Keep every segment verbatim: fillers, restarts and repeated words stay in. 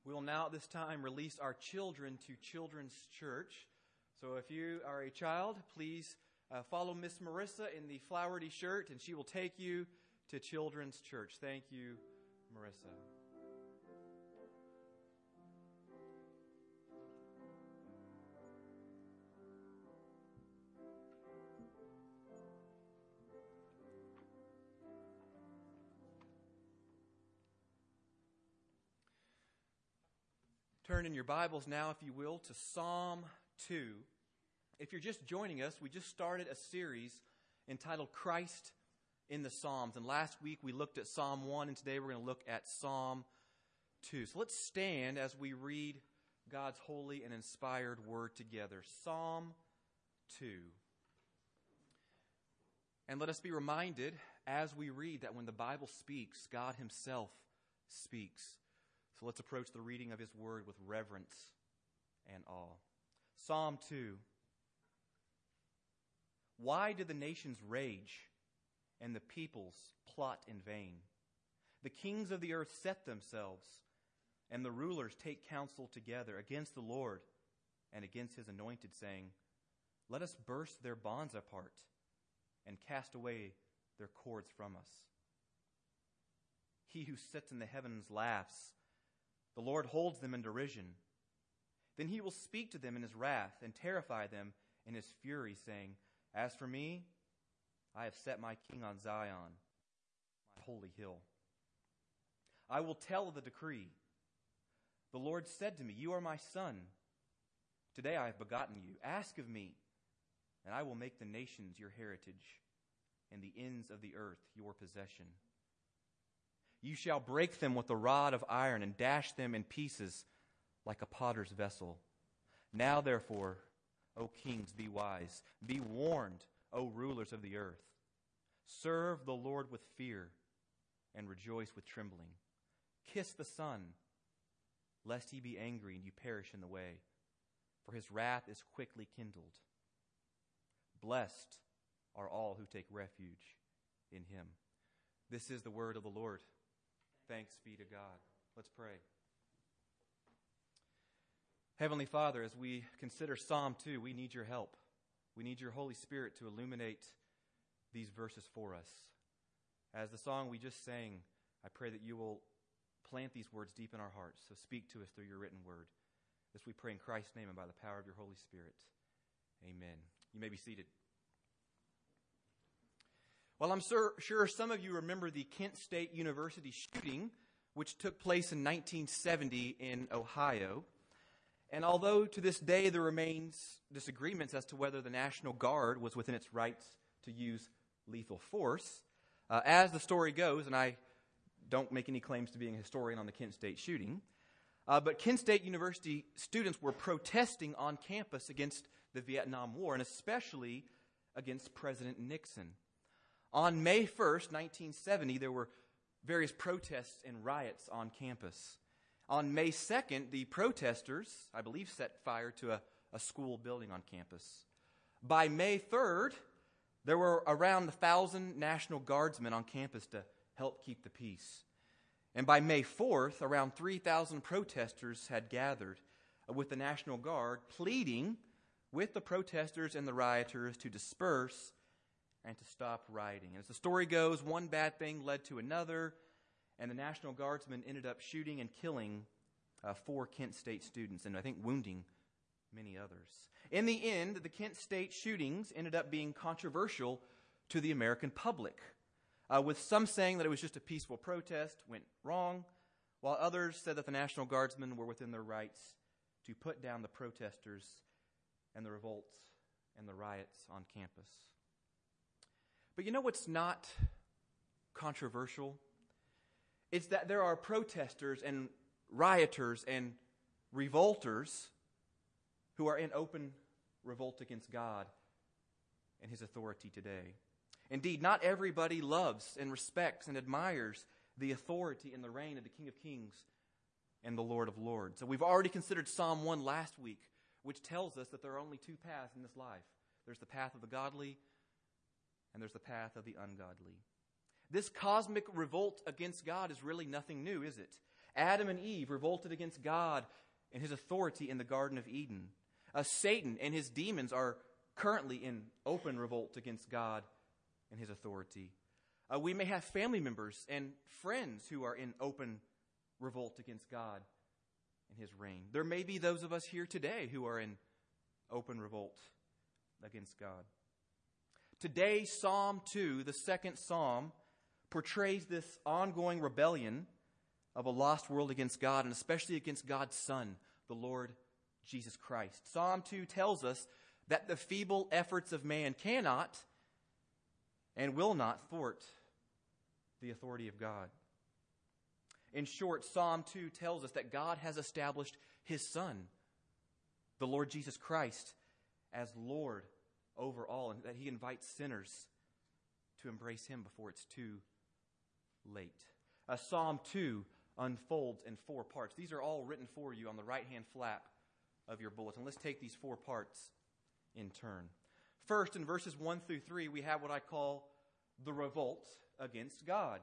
We will now at this time release our children to Children's Church. So if you are a child, please uh, follow Miss Marissa in the flowery shirt, and she will take you to Children's Church. Thank you, Marissa. Turn in your Bibles now, if you will, to Psalm two. If you're just joining us, we just started a series entitled Christ in the Psalms. And last week we looked at Psalm one, and today we're going to look at Psalm two. So let's stand as we read God's holy and inspired word together. Psalm two. And let us be reminded as we read that when the Bible speaks, God Himself speaks. So let's approach the reading of His word with reverence and awe. Psalm two. Why do the nations rage and the peoples plot in vain? The kings of the earth set themselves, and the rulers take counsel together against the Lord and against His anointed, saying, let us burst their bonds apart and cast away their cords from us. He who sits in the heavens laughs. The Lord holds them in derision. Then He will speak to them in His wrath and terrify them in His fury, saying, as for me, I have set my king on Zion, my holy hill. I will tell of the decree. The Lord said to me, you are my son. Today I have begotten you. Ask of me, and I will make the nations your heritage, and the ends of the earth your possession. You shall break them with a rod of iron and dash them in pieces like a potter's vessel. Now, therefore, O kings, be wise. Be warned, O rulers of the earth. Serve the Lord with fear and rejoice with trembling. Kiss the Son, lest He be angry and you perish in the way, for His wrath is quickly kindled. Blessed are all who take refuge in Him. This is the word of the Lord. Thanks be to God. Let's pray. Heavenly Father, as we consider Psalm two, we need your help. We need your Holy Spirit to illuminate these verses for us. As the song we just sang, I pray that you will plant these words deep in our hearts. So speak to us through your written word. This we pray in Christ's name and by the power of your Holy Spirit. Amen. You may be seated. Well, I'm sur- sure some of you remember the Kent State University shooting, which took place in nineteen seventy in Ohio. And although to this day there remains disagreements as to whether the National Guard was within its rights to use lethal force, uh, as the story goes, and I don't make any claims to being a historian on the Kent State shooting, uh, but Kent State University students were protesting on campus against the Vietnam War, and especially against President Nixon. On May first, nineteen seventy, there were various protests and riots on campus. On May second, the protesters, I believe, set fire to a, a school building on campus. By May third, there were around one thousand National Guardsmen on campus to help keep the peace. And by May fourth, around three thousand protesters had gathered with the National Guard, pleading with the protesters and the rioters to disperse and to stop rioting. And as the story goes, one bad thing led to another, and the National Guardsmen ended up shooting and killing uh, four Kent State students, and I think wounding many others. In the end, the Kent State shootings ended up being controversial to the American public, uh, with some saying that it was just a peaceful protest, went wrong, while others said that the National Guardsmen were within their rights to put down the protesters and the revolts and the riots on campus. But you know what's not controversial? It's that there are protesters and rioters and revolters who are in open revolt against God and His authority today. Indeed, not everybody loves and respects and admires the authority and the reign of the King of Kings and the Lord of Lords. So we've already considered Psalm one last week, which tells us that there are only two paths in this life. There's the path of the godly, and there's the path of the ungodly. This cosmic revolt against God is really nothing new, is it? Adam and Eve revolted against God and his authority in the Garden of Eden. Uh, Satan and his demons are currently in open revolt against God and his authority. Uh, we may have family members and friends who are in open revolt against God and his reign. There may be those of us here today who are in open revolt against God. Today, Psalm two, the second psalm, portrays this ongoing rebellion of a lost world against God, and especially against God's Son, the Lord Jesus Christ. Psalm two tells us that the feeble efforts of man cannot and will not thwart the authority of God. In short, Psalm two tells us that God has established his Son, the Lord Jesus Christ, as Lord over all, and that he invites sinners to embrace him before it's too late. Uh, Psalm two unfolds in four parts. These are all written for you on the right-hand flap of your bulletin. Let's take these four parts in turn. First, in verses one through three, we have what I call the revolt against God.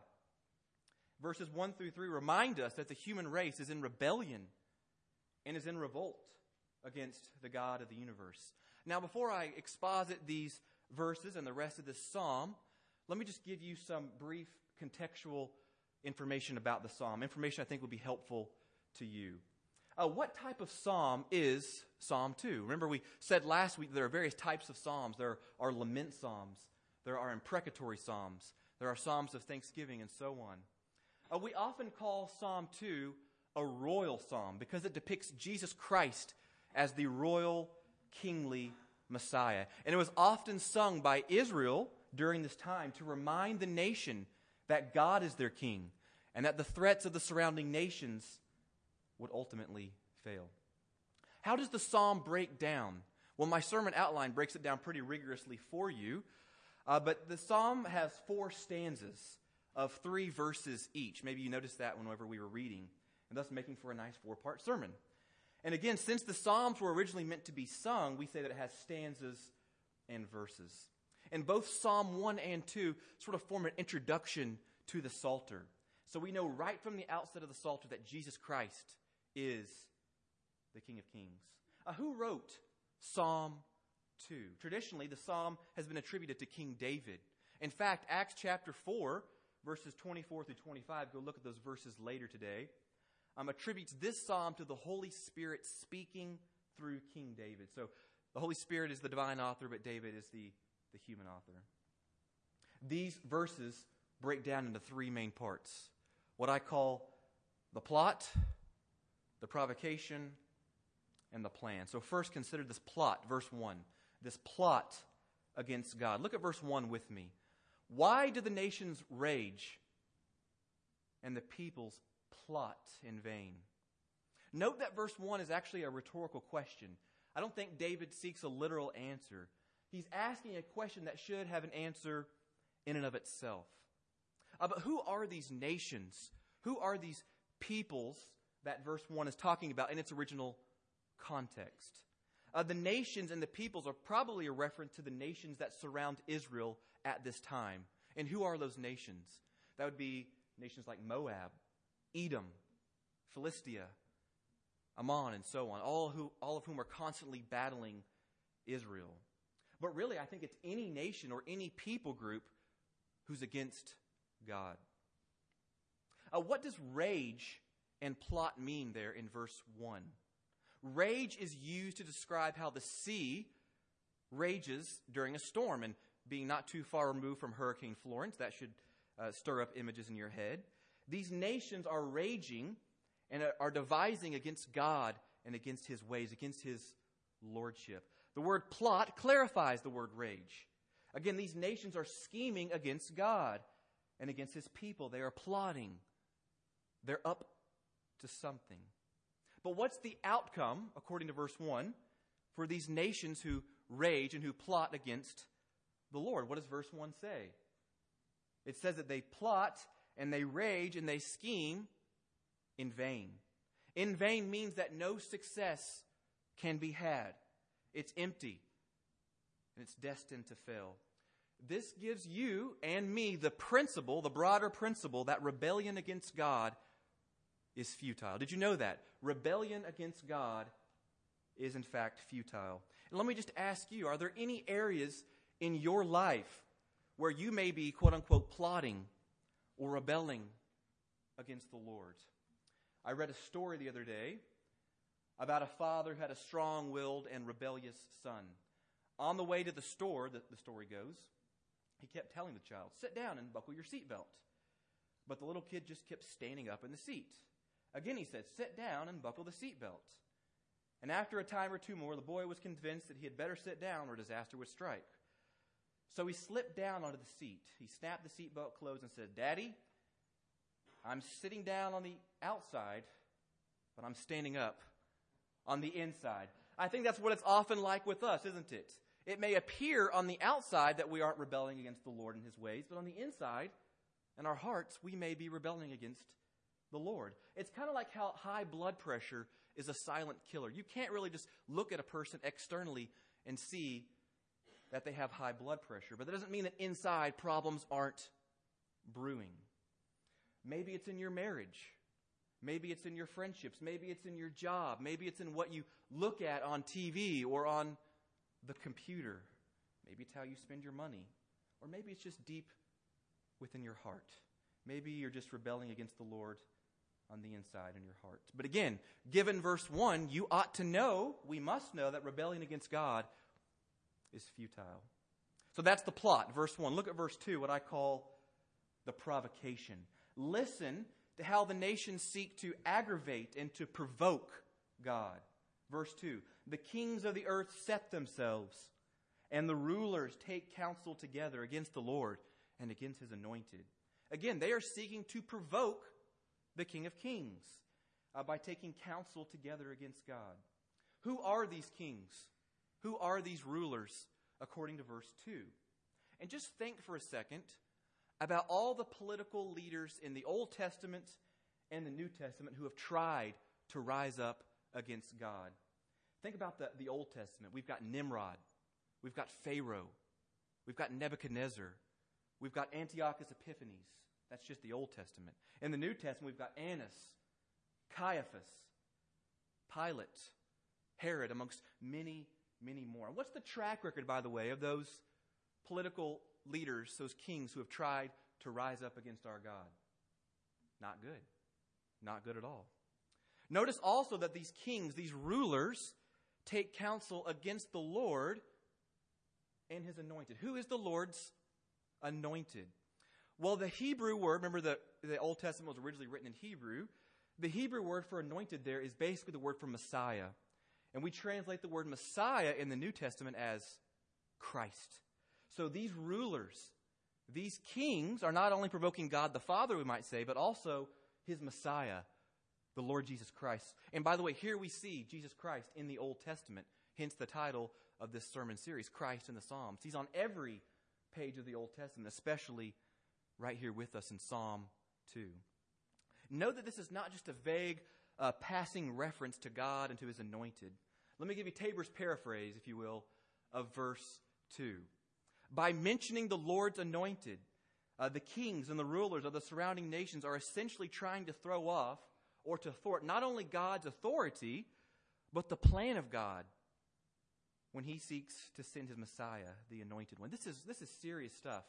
Verses one through three remind us that the human race is in rebellion and is in revolt against the God of the universe. Now, before I exposit these verses and the rest of this psalm, let me just give you some brief contextual information about the psalm, information I think will be helpful to you. Uh, what type of psalm is Psalm two? Remember, we said last week there are various types of psalms. There are lament psalms. There are imprecatory psalms. There are psalms of thanksgiving and so on. Uh, we often call Psalm two a royal psalm because it depicts Jesus Christ as the royal, kingly Messiah. And it was often sung by Israel during this time to remind the nation that God is their king and that the threats of the surrounding nations would ultimately fail. How does the psalm break down? Well, my sermon outline breaks it down pretty rigorously for you, uh, but the psalm has four stanzas of three verses each. Maybe you noticed that whenever we were reading, and thus making for a nice four-part sermon. And again, since the psalms were originally meant to be sung, we say that it has stanzas and verses. And both Psalm one and two sort of form an introduction to the Psalter. So we know right from the outset of the Psalter that Jesus Christ is the King of Kings. Uh, who wrote Psalm two? Traditionally, the psalm has been attributed to King David. In fact, Acts chapter four, verses twenty-four through twenty-five, go look at those verses later today, um, attributes this psalm to the Holy Spirit speaking through King David. So the Holy Spirit is the divine author, but David is the, the human author. These verses break down into three main parts. What I call the plot, the provocation, and the plan. So first consider this plot, verse one. This plot against God. Look at verse one with me. Why do the nations rage and the peoples plot in vain? Note that verse one is actually a rhetorical question. I don't think David seeks a literal answer. He's asking a question that should have an answer in and of itself. Uh, but who are these nations? Who are these peoples that verse one is talking about in its original context? Uh, the nations and the peoples are probably a reference to the nations that surround Israel at this time. And who are those nations? That would be nations like Moab, Edom, Philistia, Ammon, and so on, all, who, all of whom are constantly battling Israel. But really, I think it's any nation or any people group who's against God. Uh, what does rage and plot mean there in verse one? Rage is used to describe how the sea rages during a storm. And being not too far removed from Hurricane Florence, that should uh, stir up images in your head. These nations are raging and are devising against God and against his ways, against his lordship. The word plot clarifies the word rage. Again, these nations are scheming against God and against his people. They are plotting. They're up to something. But what's the outcome, according to verse one, for these nations who rage and who plot against the Lord? What does verse one say? It says that they plot and they rage and they scheme in vain. In vain means that no success can be had. It's empty and it's destined to fail. This gives you and me the principle, the broader principle, that rebellion against God is futile. Did you know that? Rebellion against God is in fact futile. And let me just ask you, are there any areas in your life where you may be, quote unquote, plotting or rebelling against the Lord? I read a story the other day about a father who had a strong-willed and rebellious son. On the way to the store, the, the story goes, he kept telling the child, sit down and buckle your seatbelt. But the little kid just kept standing up in the seat. Again, he said, sit down and buckle the seatbelt. And after a time or two more, the boy was convinced that he had better sit down or disaster would strike. So he slipped down onto the seat. He snapped the seatbelt closed and said, Daddy, I'm sitting down on the outside, but I'm standing up on the inside. I think that's what it's often like with us, isn't it? It may appear on the outside that we aren't rebelling against the Lord and His ways, but on the inside, in our hearts, we may be rebelling against the Lord. It's kind of like how high blood pressure is a silent killer. You can't really just look at a person externally and see that they have high blood pressure, but that doesn't mean that inside problems aren't brewing. Maybe it's in your marriage. Maybe it's in your friendships. Maybe it's in your job. Maybe it's in what you look at on T V or on the computer. Maybe it's how you spend your money. Or maybe it's just deep within your heart. Maybe you're just rebelling against the Lord on the inside in your heart. But again, given verse one, you ought to know, we must know, that rebellion against God is futile. So that's the plot, verse one. Look at verse two, what I call the provocation. Listen to how the nations seek to aggravate and to provoke God. Verse two, the kings of the earth set themselves, and the rulers take counsel together against the Lord and against His anointed. Again, they are seeking to provoke the King of Kings uh, by taking counsel together against God. Who are these kings? Who are these rulers, according to verse two? And just think for a second about all the political leaders in the Old Testament and the New Testament who have tried to rise up against God. Think about the, the Old Testament. We've got Nimrod. We've got Pharaoh. We've got Nebuchadnezzar. We've got Antiochus Epiphanes. That's just the Old Testament. In the New Testament, we've got Annas, Caiaphas, Pilate, Herod, amongst many, many more. What's the track record, by the way, of those political leaders, those kings who have tried to rise up against our God? Not good. Not good at all. Notice also that these kings, these rulers, take counsel against the Lord and His anointed. Who is the Lord's anointed? Well, the Hebrew word, remember the, the Old Testament was originally written in Hebrew. The Hebrew word for anointed there is basically the word for Messiah. And we translate the word Messiah in the New Testament as Christ. So these rulers, these kings are not only provoking God the Father, we might say, but also His Messiah, the Lord Jesus Christ. And by the way, here we see Jesus Christ in the Old Testament, hence the title of this sermon series, Christ in the Psalms. He's on every page of the Old Testament, especially right here with us in Psalm two. Note that this is not just a vague, uh, passing reference to God and to His anointed. Let me give you Tabor's paraphrase, if you will, of verse two. By mentioning the Lord's anointed, uh, the kings and the rulers of the surrounding nations are essentially trying to throw off or to thwart not only God's authority, but the plan of God when He seeks to send His Messiah, the anointed one. This is, this is serious stuff,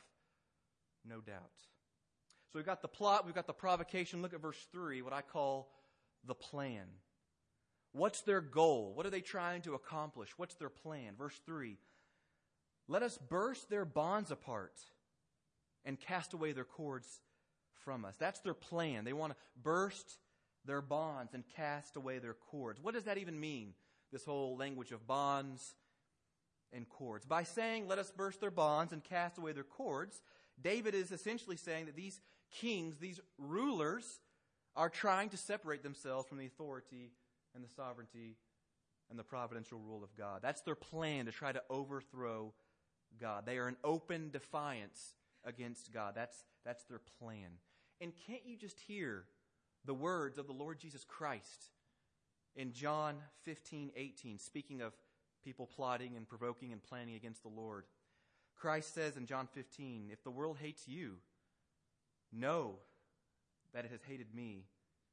no doubt. So we've got the plot, we've got the provocation. Look at verse three, what I call the plan. What's their goal? What are they trying to accomplish? What's their plan? Verse three, let us burst their bonds apart and cast away their cords from us. That's their plan. They want to burst their bonds and cast away their cords. What does that even mean, this whole language of bonds and cords? By saying, let us burst their bonds and cast away their cords, David is essentially saying that these kings, these rulers, are trying to separate themselves from the authority and the sovereignty and the providential rule of God. That's their plan, to try to overthrow God. They are in open defiance against God. That's, that's their plan. And can't you just hear the words of the Lord Jesus Christ in John fifteen eighteen, speaking of people plotting and provoking and planning against the Lord? Christ says in John fifteen, if the world hates you, know that it has hated me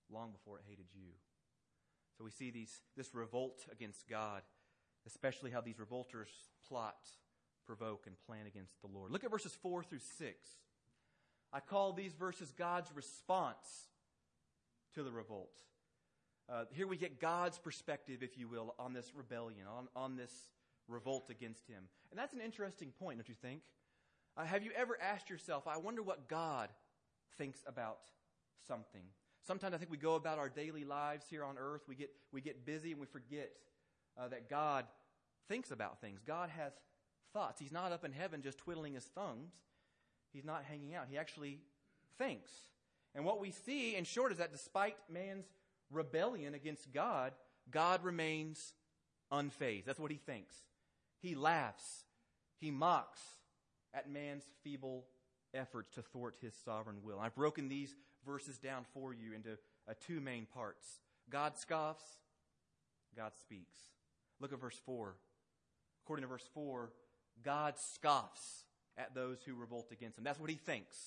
long before it hated you. So we see these this revolt against God, especially how these revolters plot, provoke, and plan against the Lord. Look at verses four through six. I call these verses God's response to the revolt. Uh, here we get God's perspective, if you will, on this rebellion, on, on this revolt against him. And that's an interesting point, don't you think? Uh, have you ever asked yourself, I wonder what God thinks about something? Sometimes I think we go about our daily lives here on earth. We get, we get busy and we forget uh, that God thinks about things. God has thoughts. He's not up in heaven just twiddling his thumbs. He's not hanging out. He actually thinks. And what we see, in short, is that despite man's rebellion against God, God remains unfazed. That's what he thinks. He laughs. He mocks at man's feeble efforts to thwart his sovereign will. I've broken these verses down for you into uh, two main parts. God scoffs. God speaks. Look at verse four. According to verse four, God scoffs at those who revolt against him. That's what he thinks.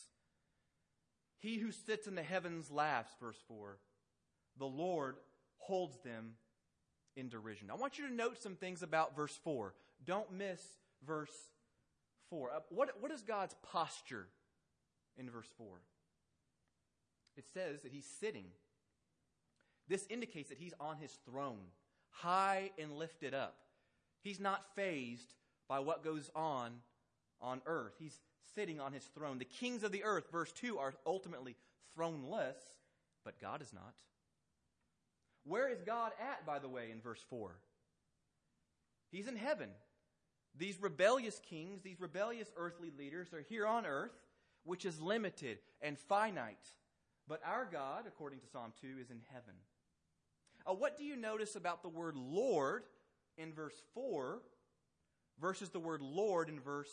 He who sits in the heavens laughs, verse four. The Lord holds them in derision. I want you to note some things about verse four. Don't miss verse four. Uh, what, what is God's posture in verse four? It says that he's sitting. This indicates that he's on his throne, high and lifted up. He's not fazed by what goes on on earth. He's sitting on his throne. The kings of the earth, verse two, are ultimately throneless, but God is not. Where is God at, by the way, in verse four? He's in heaven. These rebellious kings, these rebellious earthly leaders are here on earth, which is limited and finite. But our God, according to Psalm two, is in heaven. Uh, what do you notice about the word Lord in verse four versus the word Lord in verse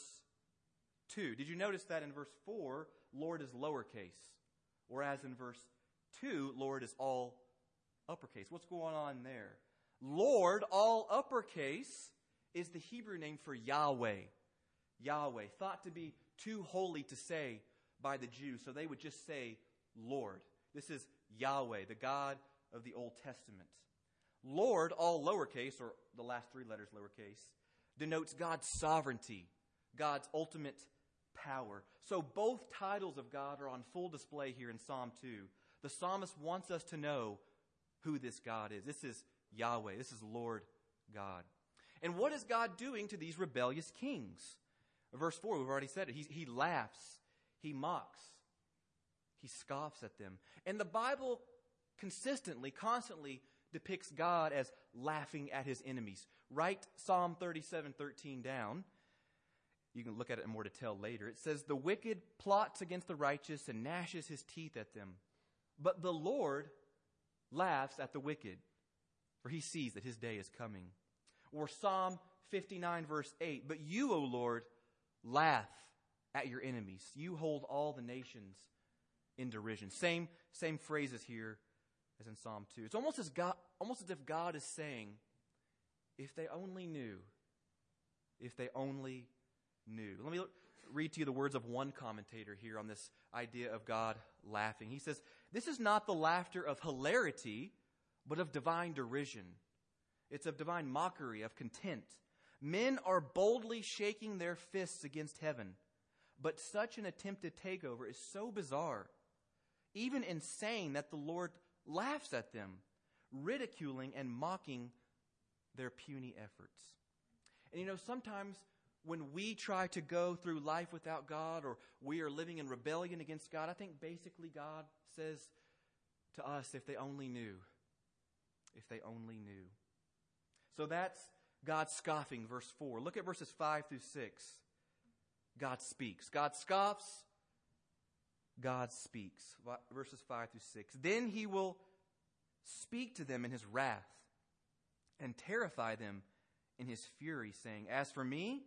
two? Did you notice that in verse four, Lord is lowercase, whereas in verse two, Lord is all uppercase? What's going on there? Lord, all uppercase, is the Hebrew name for Yahweh. Yahweh, thought to be too holy to say by the Jews, so they would just say Lord. This is Yahweh, the God of the Old Testament. Lord, all lowercase, or the last three letters lowercase, denotes God's sovereignty, God's ultimate power. So both titles of God are on full display here in Psalm two. The psalmist wants us to know who this God is. This is Yahweh. This is Lord God. And what is God doing to these rebellious kings? Verse four, we've already said it. He, he laughs. He mocks. He scoffs at them. And the Bible consistently, constantly depicts God as laughing at his enemies. Write Psalm thirty-seven thirteen down. You can look at it in more detail later. It says, the wicked plots against the righteous and gnashes his teeth at them. But the Lord laughs at the wicked, for he sees that his day is coming. Or Psalm fifty-nine verse eight, but you, O Lord, laugh at your enemies. You hold all the nations in derision. Same, same phrases here as in Psalm two. It's almost as God, almost as if God is saying, if they only knew, if they only knew. Let me look, read to you the words of one commentator here on this idea of God laughing. He says, this is not the laughter of hilarity, but of divine derision. It's of divine mockery, of contempt. Men are boldly shaking their fists against heaven, but such an attempted takeover is so bizarre, even insane, that the Lord laughs at them, ridiculing and mocking their puny efforts. And you know, sometimes when we try to go through life without God, or we are living in rebellion against God, I think basically God says to us, if they only knew, if they only knew. So that's God scoffing, verse four. Look at verses five through six. God speaks. God scoffs. God speaks. Verses five through six. Then he will speak to them in his wrath and terrify them in his fury, saying, as for me,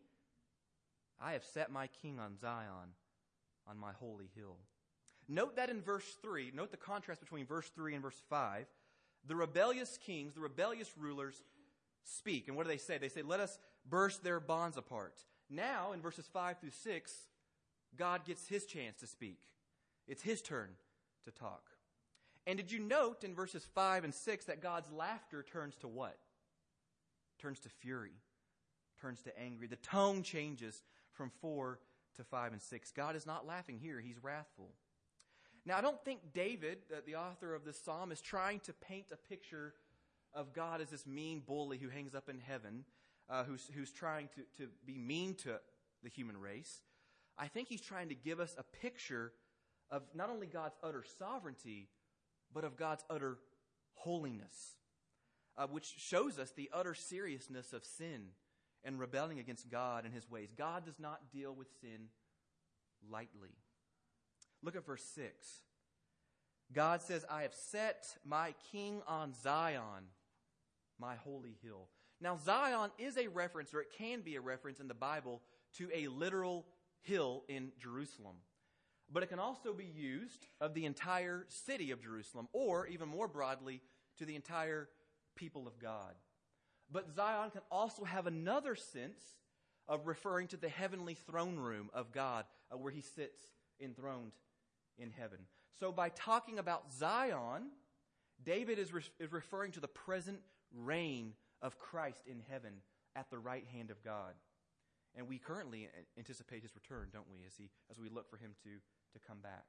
I have set my king on Zion, on my holy hill. Note that in verse three, note the contrast between verse three and verse five. The rebellious kings, the rebellious rulers speak. And what do they say? They say, let us burst their bonds apart. Now, in verses five through six, God gets his chance to speak. It's his turn to talk. And did you note in verses five and six that God's laughter turns to what? Turns to fury, turns to angry. The tone changes from four to five and six. God is not laughing here. He's wrathful. Now, I don't think David, the author of this psalm, is trying to paint a picture of God as this mean bully who hangs up in heaven, uh, who's, who's trying to, to be mean to the human race. I think he's trying to give us a picture of not only God's utter sovereignty, but of God's utter holiness, uh, which shows us the utter seriousness of sin and rebelling against God and his ways. God does not deal with sin lightly. Look at verse six. God says, I have set my king on Zion, my holy hill. Now, Zion is a reference, or it can be a reference in the Bible, to a literal hill in Jerusalem. But it can also be used of the entire city of Jerusalem, or even more broadly, to the entire people of God. But Zion can also have another sense of referring to the heavenly throne room of God, uh, where he sits enthroned in heaven. So by talking about Zion, David is, re- is referring to the present reign of Christ in heaven at the right hand of God. And we currently anticipate his return, don't we, as he as we look for him to, to come back.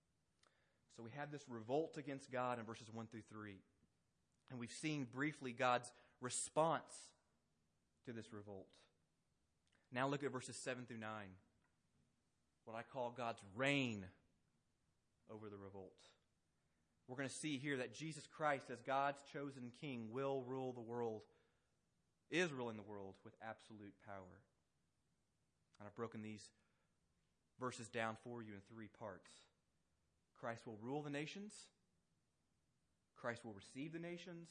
So we have this revolt against God in verses one through three. And we've seen briefly God's response to this revolt. Now look at verses seven through nine. What I call God's reign over the revolt. We're going to see here that Jesus Christ, as God's chosen king, will rule the world, is ruling the world with absolute power. And I've broken these verses down for you in three parts. Christ will rule the nations. Christ will receive the nations.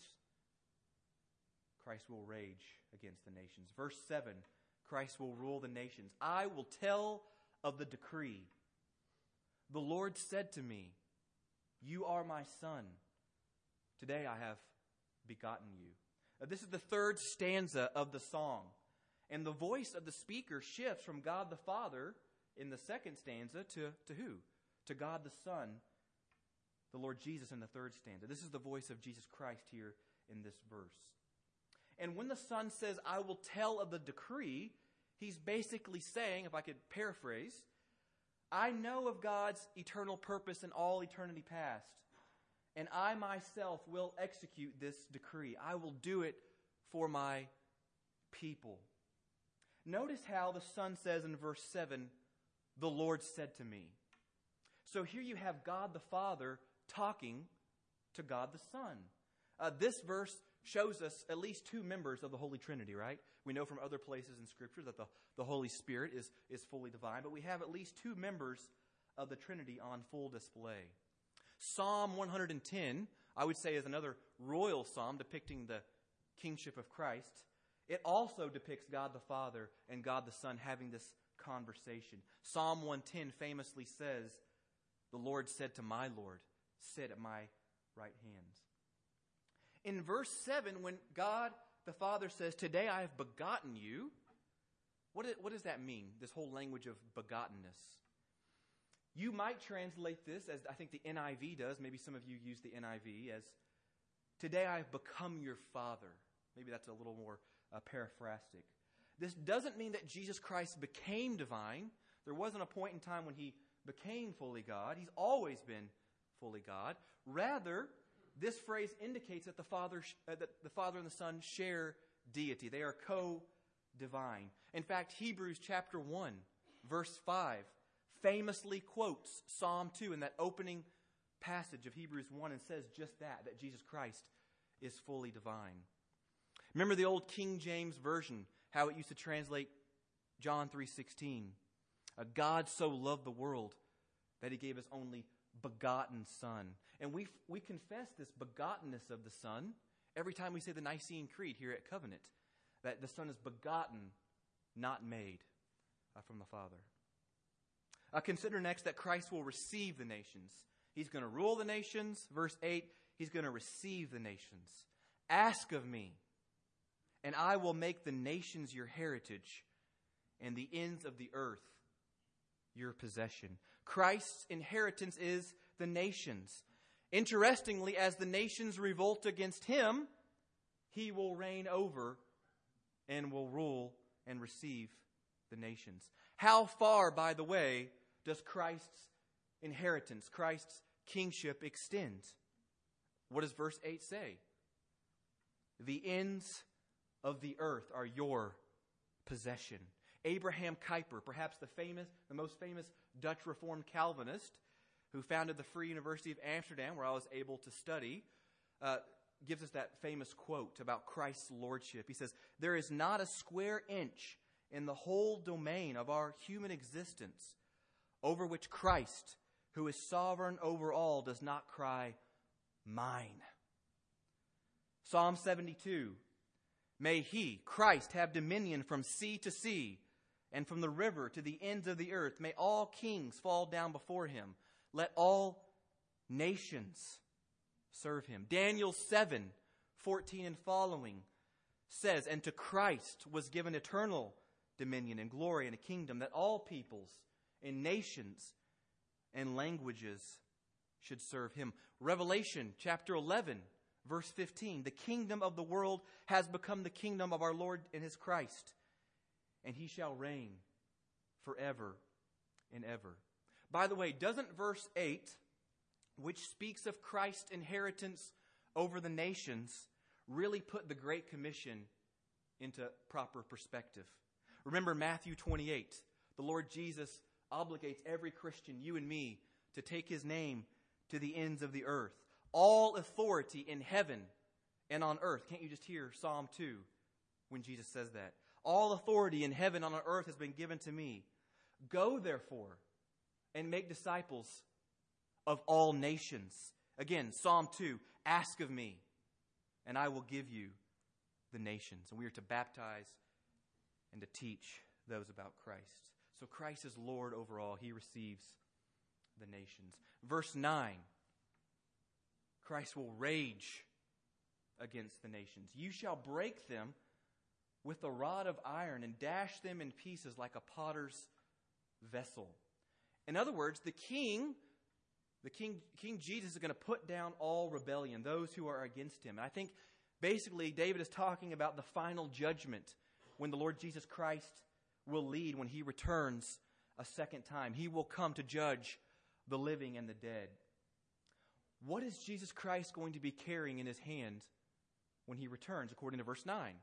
Christ will rage against the nations. Verse seven, Christ will rule the nations. I will tell of the decree. The Lord said to me, you are my son. Today I have begotten you. Now, this is the third stanza of the song. And the voice of the speaker shifts from God the Father in the second stanza to, to who? To God the Son, the Lord Jesus in the third stanza. This is the voice of Jesus Christ here in this verse. And when the Son says, I will tell of the decree, he's basically saying, if I could paraphrase, I know of God's eternal purpose in all eternity past, and I myself will execute this decree. I will do it for my people. Notice how the Son says in verse seven, the Lord said to me. So here you have God the Father talking to God the Son. Uh, this verse shows us at least two members of the Holy Trinity, right? We know from other places in Scripture that the, the Holy Spirit is, is fully divine, but we have at least two members of the Trinity on full display. Psalm one hundred ten, I would say, is another royal psalm depicting the kingship of Christ. It also depicts God the Father and God the Son having this conversation. Psalm one ten famously says, the Lord said to my Lord, sit at my right hand. In verse seven, when God the Father says, today I have begotten you, what, is, what does that mean, this whole language of begottenness? You might translate this, as I think the N I V does, maybe some of you use the N I V, as, today I have become your Father. Maybe that's a little more uh, paraphrastic. This doesn't mean that Jesus Christ became divine. There wasn't a point in time when he became fully God. He's always been fully God. Rather, this phrase indicates that the Father, uh, that the Father and the Son share deity. They are co-divine. In fact, Hebrews chapter one, verse five, famously quotes Psalm two in that opening passage of Hebrews one and says just that, that Jesus Christ is fully divine. Remember the old King James Version, how it used to translate John three sixteen. God so loved the world that he gave his only begotten Son. And we we confess this begottenness of the Son every time we say the Nicene Creed here at Covenant, that the Son is begotten, not made, uh, from the Father. Uh, consider next that Christ will receive the nations. He's going to rule the nations. Verse eight, he's going to receive the nations. Ask of me, and I will make the nations your heritage, and the ends of the earth your possession. Christ's inheritance is the nations. Interestingly, as the nations revolt against him, he will reign over and will rule and receive the nations. How far, by the way, does Christ's inheritance, Christ's kingship extend? What does verse eight say? The ends of the earth are your possession. Abraham Kuyper, perhaps the famous, the most famous Dutch Reformed Calvinist, who founded the Free University of Amsterdam, where I was able to study, uh, gives us that famous quote about Christ's lordship. He says, "There is not a square inch in the whole domain of our human existence over which Christ, who is sovereign over all, does not cry, 'Mine.'" Psalm seventy-two, "May he, Christ, have dominion from sea to sea and from the river to the ends of the earth. May all kings fall down before him. Let all nations serve him." Daniel seven, fourteen and following says, "And to Christ was given eternal dominion and glory and a kingdom, that all peoples and nations and languages should serve him." Revelation chapter eleven, verse fifteen, "The kingdom of the world has become the kingdom of our Lord and his Christ, and he shall reign forever and ever." By the way, doesn't verse eight, which speaks of Christ's inheritance over the nations, really put the Great Commission into proper perspective? Remember Matthew twenty-eight. The Lord Jesus obligates every Christian, you and me, to take his name to the ends of the earth. All authority in heaven and on earth. Can't you just hear Psalm two when Jesus says that? All authority in heaven and on earth has been given to me. Go, therefore, and make disciples of all nations. Again, Psalm two, "Ask of me, and I will give you the nations." And we are to baptize and to teach those about Christ. So Christ is Lord over all. He receives the nations. Verse nine, Christ will rage against the nations. "You shall break them with a rod of iron and dash them in pieces like a potter's vessel." In other words, the king, the king, King Jesus is going to put down all rebellion, those who are against him. And I think basically David is talking about the final judgment when the Lord Jesus Christ will lead when he returns a second time. He will come to judge the living and the dead. What is Jesus Christ going to be carrying in his hand when he returns, according to verse nine?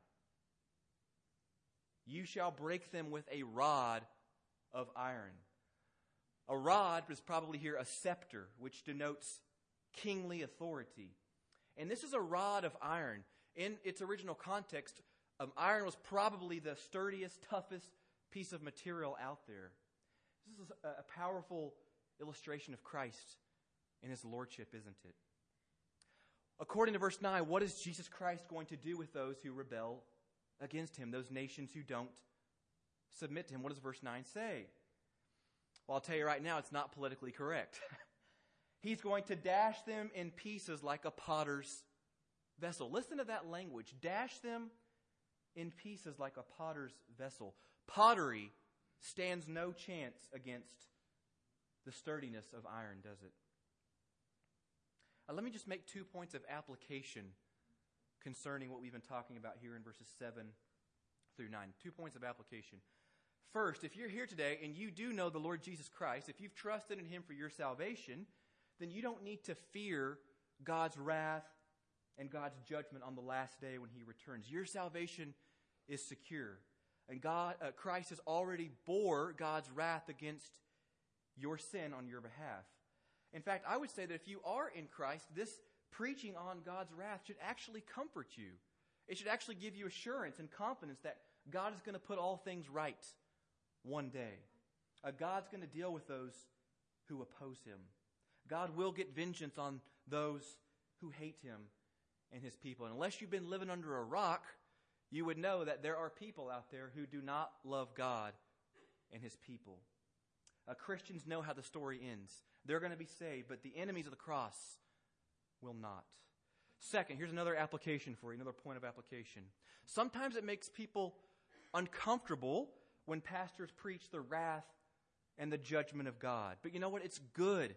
"You shall break them with a rod of iron." A rod is probably here a scepter, which denotes kingly authority. And this is a rod of iron. In its original context, um, iron was probably the sturdiest, toughest piece of material out there. This is a, a powerful illustration of Christ and his lordship, isn't it? According to verse nine, what is Jesus Christ going to do with those who rebel against him, those nations who don't submit to him? What does verse nine say? Well, I'll tell you right now, it's not politically correct. He's going to dash them in pieces like a potter's vessel. Listen to that language. Dash them in pieces like a potter's vessel. Pottery stands no chance against the sturdiness of iron, does it? Uh, let me just make two points of application concerning what we've been talking about here in verses seven through nine. Two points of application. First, if you're here today and you do know the Lord Jesus Christ, if you've trusted in him for your salvation, then you don't need to fear God's wrath and God's judgment on the last day when he returns. Your salvation is secure. And God, uh, Christ has already bore God's wrath against your sin on your behalf. In fact, I would say that if you are in Christ, this preaching on God's wrath should actually comfort you. It should actually give you assurance and confidence that God is going to put all things right one day. Uh, God's going to deal with those who oppose him. God will get vengeance on those who hate him and his people. And unless you've been living under a rock, you would know that there are people out there who do not love God and his people. Uh, Christians know how the story ends. They're going to be saved, but the enemies of the cross will not. Second, here's another application for you, another point of application. Sometimes it makes people uncomfortable when pastors preach the wrath and the judgment of God. But you know what? It's good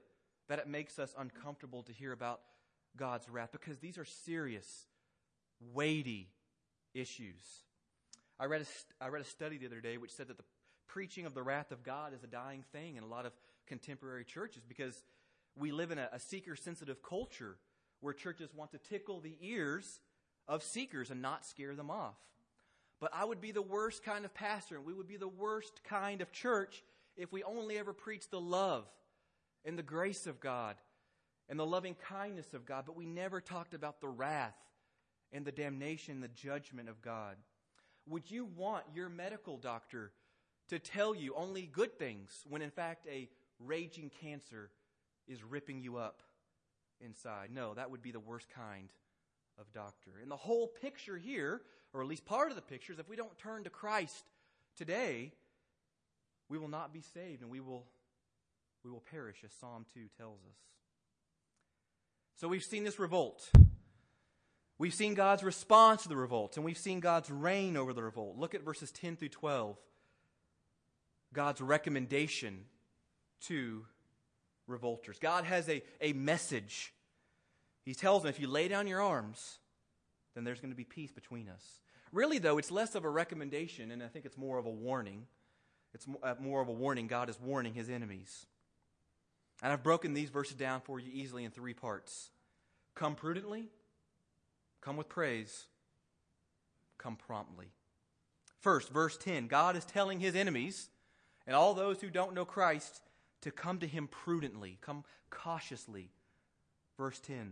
that it makes us uncomfortable to hear about God's wrath, because these are serious, weighty issues. I read a, I read a study the other day which said that the preaching of the wrath of God is a dying thing in a lot of contemporary churches, because we live in a, a seeker-sensitive culture where churches want to tickle the ears of seekers and not scare them off. But I would be the worst kind of pastor, and we would be the worst kind of church if we only ever preached the love and the grace of God and the loving kindness of God, but we never talked about the wrath and the damnation, the judgment of God. Would you want your medical doctor to tell you only good things when in fact a raging cancer is ripping you up inside? No, that would be the worst kind of doctor. And the whole picture here, or at least part of the picture, is if we don't turn to Christ today, we will not be saved, and we will we will perish, as Psalm two tells us. So we've seen this revolt. We've seen God's response to the revolt, and we've seen God's reign over the revolt. Look at verses ten through twelve. God's recommendation to revolters. God has a, a message. He tells them, if you lay down your arms, then there's going to be peace between us. Really, though, it's less of a recommendation, and I think it's more of a warning. It's more of a warning. God is warning his enemies. And I've broken these verses down for you easily in three parts. Come prudently, come with praise, come promptly. First, verse ten, God is telling his enemies and all those who don't know Christ to come to him prudently, come cautiously. Verse ten,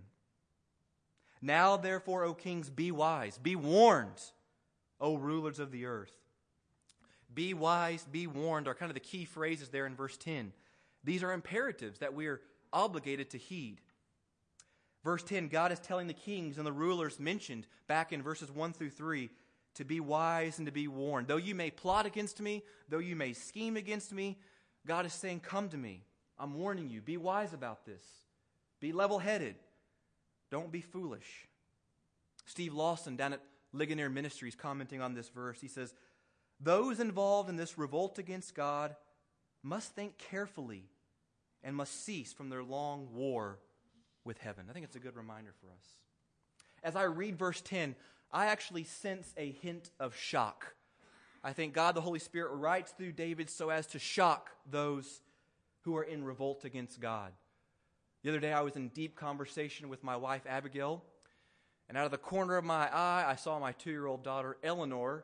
now therefore, O kings, be wise, be warned, O rulers of the earth. Be wise, be warned are kind of the key phrases there in verse ten. These are imperatives that we are obligated to heed. Verse ten, God is telling the kings and the rulers mentioned back in verses one through three to be wise and to be warned. Though you may plot against me, though you may scheme against me, God is saying, come to me. I'm warning you. Be wise about this. Be level-headed. Don't be foolish. Steve Lawson down at Ligonier Ministries, commenting on this verse, he says, those involved in this revolt against God must think carefully and must cease from their long war with heaven. I think it's a good reminder for us. As I read verse ten, I actually sense a hint of shock. I think God the Holy Spirit writes through David so as to shock those who are in revolt against God. The other day I was in deep conversation with my wife Abigail, and out of the corner of my eye I saw my two-year-old daughter Eleanor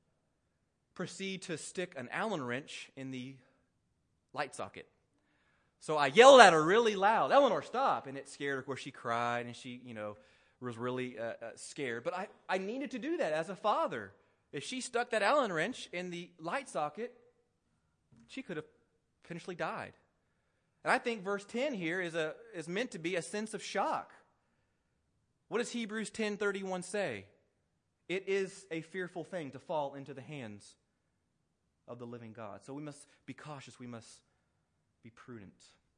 proceed to stick an Allen wrench in the light socket. So I yelled at her really loud, Eleanor, stop! And it scared her. Of course, she cried and she, you know, was really uh, uh, scared. But I, I needed to do that as a father. If she stuck that Allen wrench in the light socket, she could have potentially died. And I think verse ten here is a is meant to be a sense of shock. What does Hebrews ten thirty-one say? It is a fearful thing to fall into the hands of the living God. So we must be cautious. We must be prudent.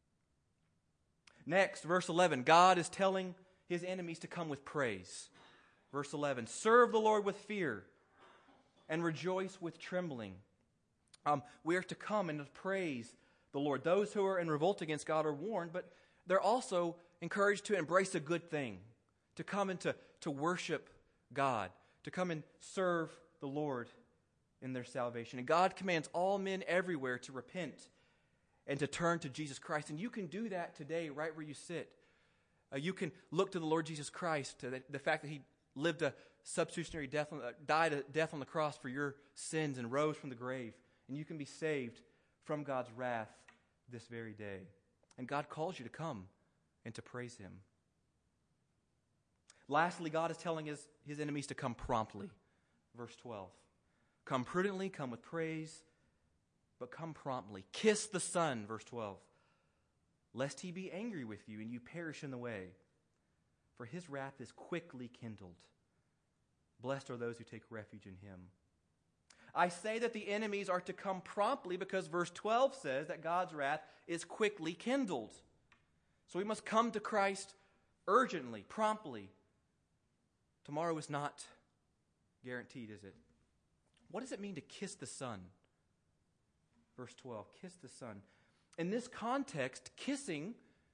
Next, verse eleven. God is telling his enemies to come with praise. Verse eleven. Serve the Lord with fear and rejoice with trembling. Um, we are to come and to praise the Lord. Those who are in revolt against God are warned, but they're also encouraged to embrace a good thing, to come and to, to worship God, to come and serve the Lord in their salvation. And God commands all men everywhere to repent and to turn to Jesus Christ. And you can do that today right where you sit. Uh, you can look to the Lord Jesus Christ, to the, the fact that he lived a substitutionary death, uh, died a death on the cross for your sins and rose from the grave. And you can be saved from God's wrath this very day. And God calls you to come and to praise him. Lastly, God is telling his, his enemies to come promptly. Verse twelve. Come prudently, come with praise, but come promptly. Kiss the Son, verse twelve, lest he be angry with you and you perish in the way. For his wrath is quickly kindled. Blessed are those who take refuge in him. I say that the enemies are to come promptly because verse twelve says that God's wrath is quickly kindled. So we must come to Christ urgently, promptly. Tomorrow is not guaranteed, is it? What does it mean to kiss the Son? Verse twelve, kiss the Son. In this context, kissing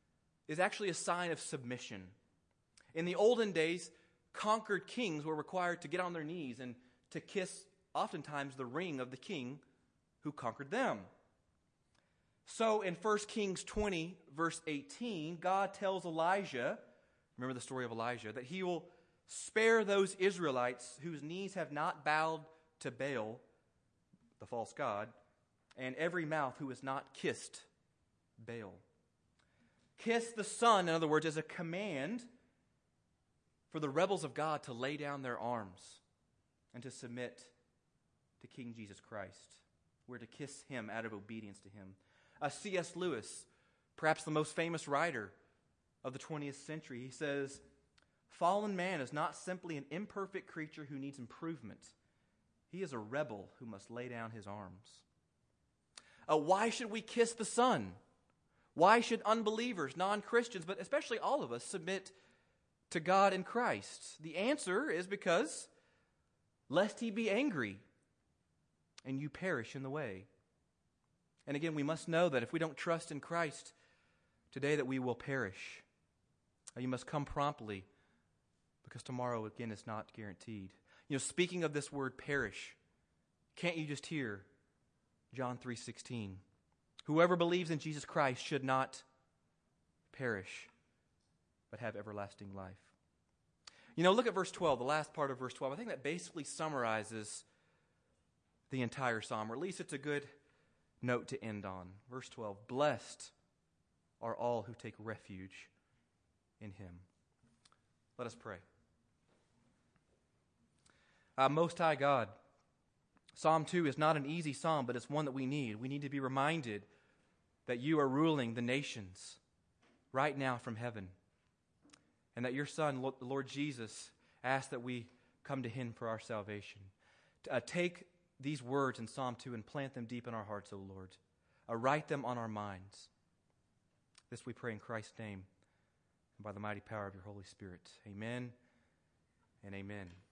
is actually a sign of submission. In the olden days, conquered kings were required to get on their knees and to kiss, oftentimes, the ring of the king who conquered them. So in First Kings twenty, verse eighteen, God tells Elijah, remember the story of Elijah, that he will spare those Israelites whose knees have not bowed to Baal, the false god, and every mouth who has not kissed Baal. Kiss the Son, in other words, is a command for the rebels of God to lay down their arms and to submit to King Jesus Christ. We're to kiss him out of obedience to him. Uh, C S Lewis, perhaps the most famous writer of the twentieth century, he says, "Fallen man is not simply an imperfect creature who needs improvement. He is a rebel who must lay down his arms." Uh, why should we kiss the Son? Why should unbelievers, non-Christians, but especially all of us, submit to God in Christ? The answer is because lest he be angry and you perish in the way. And again, we must know that if we don't trust in Christ today, that we will perish. You must come promptly, because tomorrow, again, is not guaranteed. You know, speaking of this word perish, can't you just hear John three sixteen? Whoever believes in Jesus Christ should not perish, but have everlasting life. You know, look at verse twelve, the last part of verse twelve. I think that basically summarizes the entire psalm, or at least it's a good note to end on. Verse twelve, blessed are all who take refuge in him. Let us pray. Uh, Most High God, Psalm two is not an easy psalm, but it's one that we need. We need to be reminded that you are ruling the nations right now from heaven, and that your Son, the Lord Jesus, asks that we come to him for our salvation. Uh, take these words in Psalm two and plant them deep in our hearts, O Lord. Uh, write them on our minds. This we pray in Christ's name and by the mighty power of your Holy Spirit. Amen and amen.